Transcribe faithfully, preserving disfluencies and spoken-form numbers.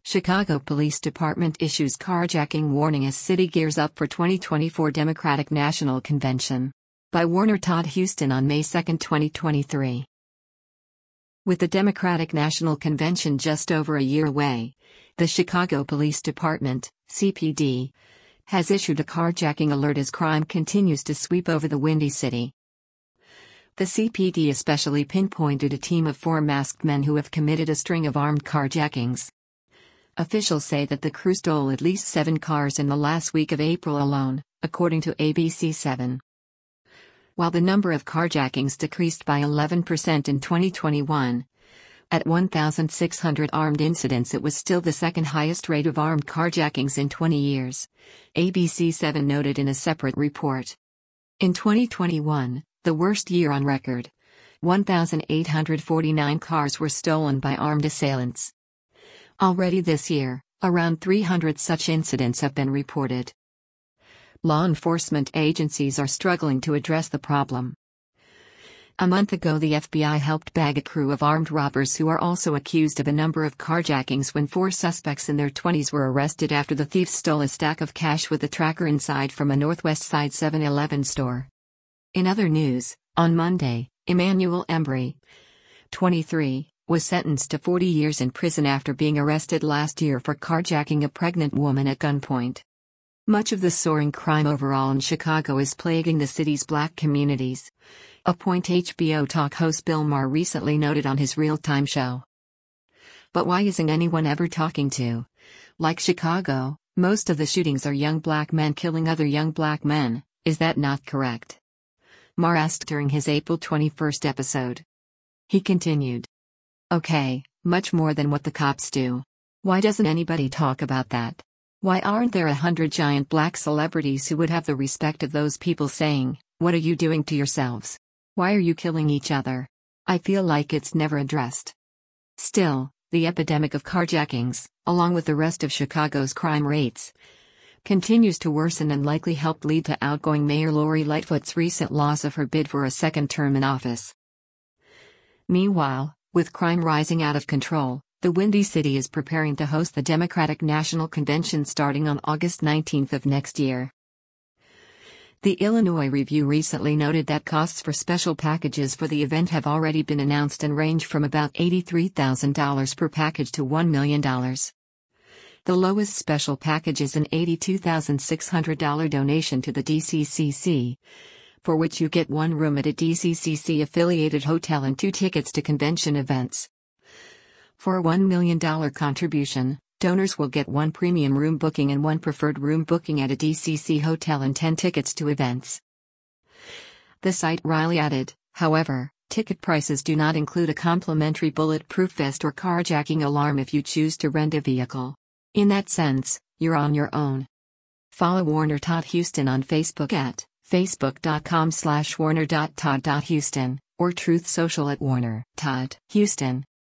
Chicago Police Department issues carjacking warning as city gears up for twenty twenty-four Democratic National Convention. By Warner Todd Huston on May second, twenty twenty-three. With the Democratic National Convention just over a year away, the Chicago Police Department, C P D, has issued a carjacking alert as crime continues to sweep over the Windy City. The C P D especially pinpointed a team of four masked men who have committed a string of armed carjackings. Officials say that the crew stole at least seven cars in the last week of April alone, according to A B C seven. While the number of carjackings decreased by eleven percent in twenty twenty-one, at one thousand six hundred armed incidents, it was still the second highest rate of armed carjackings in twenty years, A B C seven noted in a separate report. In twenty twenty-one, the worst year on record, one thousand eight hundred forty-nine cars were stolen by armed assailants. Already this year, around three hundred such incidents have been reported. Law enforcement agencies are struggling to address the problem. A month ago, the F B I helped bag a crew of armed robbers who are also accused of a number of carjackings when four suspects in their twenties were arrested after the thieves stole a stack of cash with a tracker inside from a Northwest Side seven eleven store. In other news, on Monday, Emmanuel Embry, twenty-three, was sentenced to forty years in prison after being arrested last year for carjacking a pregnant woman at gunpoint. Much of the soaring crime overall in Chicago is plaguing the city's black communities, a point H B O talk host Bill Maher recently noted on his real-time show. But why isn't anyone ever talking to? Like Chicago, most of the shootings are young black men killing other young black men, is that not correct? Maher asked during his April twenty-first episode. He continued. Okay, much more than what the cops do. Why doesn't anybody talk about that? Why aren't there a hundred giant black celebrities who would have the respect of those people saying, "What are you doing to yourselves? Why are you killing each other?" I feel like it's never addressed. Still, the epidemic of carjackings, along with the rest of Chicago's crime rates, continues to worsen and likely helped lead to outgoing Mayor Lori Lightfoot's recent loss of her bid for a second term in office. Meanwhile, with crime rising out of control, the Windy City is preparing to host the Democratic National Convention starting on August nineteenth of next year. The Illinois Review recently noted that costs for special packages for the event have already been announced and range from about eighty-three thousand dollars per package to one million dollars. The lowest special package is an eighty-two thousand six hundred dollars donation to the D C C C, for which you get one room at a D C C C-affiliated hotel and two tickets to convention events. For a one million dollars contribution, donors will get one premium room booking and one preferred room booking at a D C C hotel and ten tickets to events. The site Riley added, however, ticket prices do not include a complimentary bulletproof vest or carjacking alarm if you choose to rent a vehicle. In that sense, you're on your own. Follow Warner Todd Huston on Facebook at facebook.com slash warner.todd.huston or Truth Social at Warner Todd Huston.